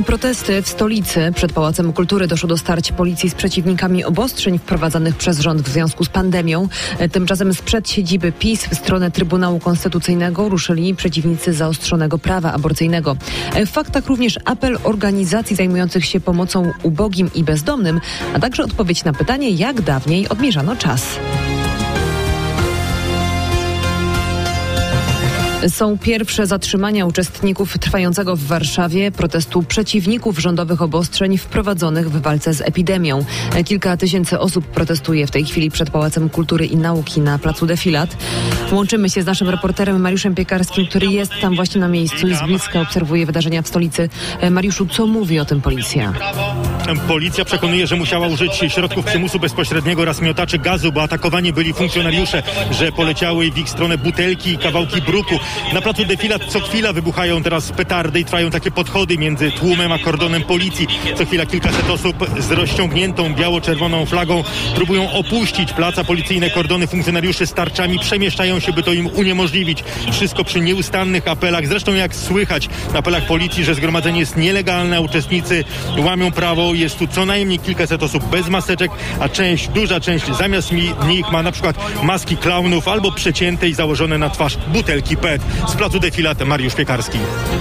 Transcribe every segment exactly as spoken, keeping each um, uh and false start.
Protesty w stolicy. Przed Pałacem Kultury doszło do starć policji z przeciwnikami obostrzeń wprowadzanych przez rząd w związku z pandemią. Tymczasem sprzed siedziby PiS w stronę Trybunału Konstytucyjnego ruszyli przeciwnicy zaostrzonego prawa aborcyjnego. W faktach również apel organizacji zajmujących się pomocą ubogim i bezdomnym, a także odpowiedź na pytanie, jak dawniej odmierzano czas. Są pierwsze zatrzymania uczestników trwającego w Warszawie protestu przeciwników rządowych obostrzeń wprowadzonych w walce z epidemią. Kilka tysięcy osób protestuje w tej chwili przed Pałacem Kultury i Nauki na placu Defilat. Łączymy się z naszym reporterem Mariuszem Piekarskim, który jest tam właśnie na miejscu i z bliska obserwuje wydarzenia w stolicy. Mariuszu, co mówi o tym policja? Policja przekonuje, że musiała użyć środków przymusu bezpośredniego oraz miotaczy gazu, bo atakowani byli funkcjonariusze, że poleciały w ich stronę butelki i kawałki bruku. Na placu Defilat co chwila wybuchają teraz petardy i trwają takie podchody między tłumem a kordonem policji. Co chwila kilkaset osób z rozciągniętą biało-czerwoną flagą próbują opuścić plac, a policyjne kordony funkcjonariuszy z tarczami przemieszczają się, by to im uniemożliwić. Wszystko przy nieustannych apelach, zresztą jak słychać na apelach policji, że zgromadzenie jest nielegalne, a uczestnicy łamią prawo. Jest tu co najmniej kilkaset osób bez maseczek, a część, duża część zamiast mi, nich ma na przykład maski klaunów albo przecięte i założone na twarz butelki P E T. Z placu Defilat Mariusz Piekarski.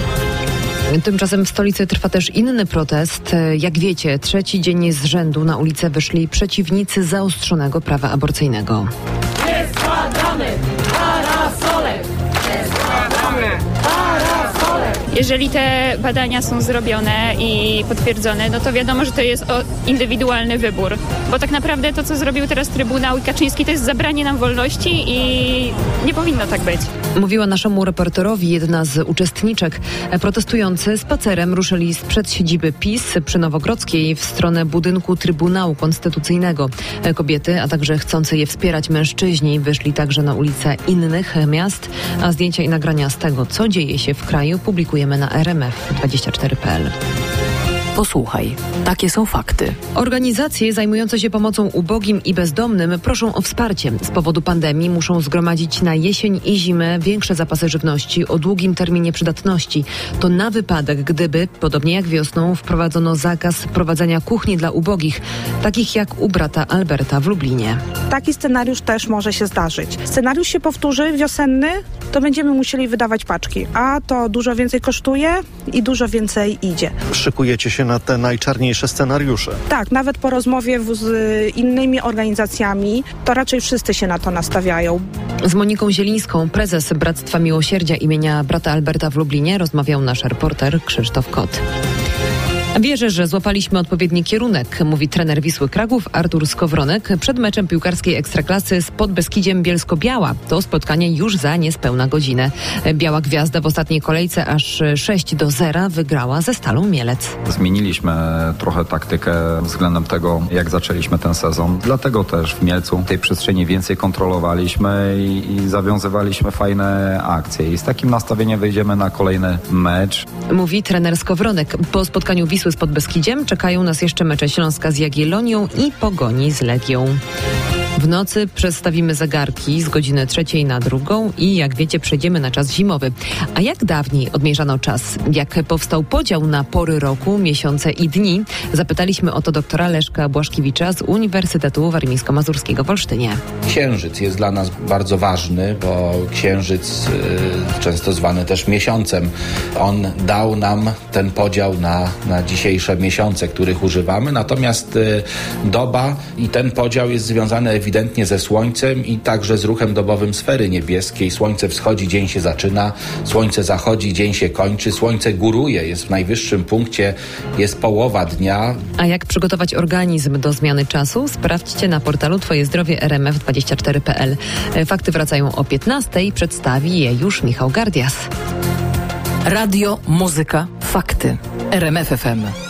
Tymczasem w stolicy trwa też inny protest. Jak wiecie, trzeci dzień z rzędu na ulicę wyszli przeciwnicy zaostrzonego prawa aborcyjnego. Nie składamy parasole! Nie składamy parasole! Jeżeli te badania są zrobione i potwierdzone, no to wiadomo, że to jest indywidualny wybór. Bo tak naprawdę to, co zrobił teraz Trybunał i Kaczyński, to jest zabranie nam wolności i nie powinno tak być. Mówiła naszemu reporterowi jedna z uczestniczek. Protestujący spacerem ruszyli sprzed siedziby PiS przy Nowogrodzkiej w stronę budynku Trybunału Konstytucyjnego. Kobiety, a także chcący je wspierać mężczyźni wyszli także na ulice innych miast, a zdjęcia i nagrania z tego, co dzieje się w kraju, publikujemy na R M F dwadzieścia cztery kropka p l. Posłuchaj, takie są fakty. Organizacje zajmujące się pomocą ubogim i bezdomnym proszą o wsparcie. Z powodu pandemii muszą zgromadzić na jesień i zimę większe zapasy żywności o długim terminie przydatności. To na wypadek, gdyby, podobnie jak wiosną, wprowadzono zakaz prowadzenia kuchni dla ubogich, takich jak u brata Alberta w Lublinie. Taki scenariusz też może się zdarzyć. Scenariusz się powtórzy wiosenny, to będziemy musieli wydawać paczki, a to dużo więcej kosztuje i dużo więcej idzie. Szykujecie się na te najczarniejsze scenariusze. Tak, nawet po rozmowie z innymi organizacjami, to raczej wszyscy się na to nastawiają. Z Moniką Zielińską, prezes Bractwa Miłosierdzia imienia brata Alberta w Lublinie, rozmawiał nasz reporter Krzysztof Kot. Wierzę, że złapaliśmy odpowiedni kierunek, mówi trener Wisły Kraków Artur Skowronek przed meczem piłkarskiej Ekstraklasy z Podbeskidziem Bielsko-Biała. To spotkanie już za niespełna godzinę. Biała Gwiazda w ostatniej kolejce aż sześć do zera wygrała ze Stalą Mielec. Zmieniliśmy trochę taktykę względem tego, jak zaczęliśmy ten sezon. Dlatego też w Mielcu tej przestrzeni więcej kontrolowaliśmy i, i zawiązywaliśmy fajne akcje. I z takim nastawieniem wyjdziemy na kolejny mecz. Mówi trener Skowronek. Po spotkaniu Wisły z Podbeskidziem czekają nas jeszcze mecze Śląska z Jagiellonią i Pogoni z Legią. W nocy przestawimy zegarki z godziny trzeciej na drugą i jak wiecie przejdziemy na czas zimowy. A jak dawniej odmierzano czas? Jak powstał podział na pory roku, miesiące i dni? Zapytaliśmy o to doktora Leszka Błaszkiewicza z Uniwersytetu Warmińsko-Mazurskiego w Olsztynie. Księżyc jest dla nas bardzo ważny, bo księżyc y, często zwany też miesiącem. On dał nam ten podział na, na dzisiejsze miesiące, których używamy. Natomiast y, doba i ten podział jest związany ewidentnie ze Słońcem i także z ruchem dobowym sfery niebieskiej. Słońce wschodzi, dzień się zaczyna, Słońce zachodzi, dzień się kończy, Słońce góruje, jest w najwyższym punkcie, jest połowa dnia. A jak przygotować organizm do zmiany czasu? Sprawdźcie na portalu Twoje Zdrowie R M F dwadzieścia cztery kropka p l. Fakty wracają o piętnastej, przedstawi je już Michał Gardias. Radio, muzyka, fakty. R M F F M.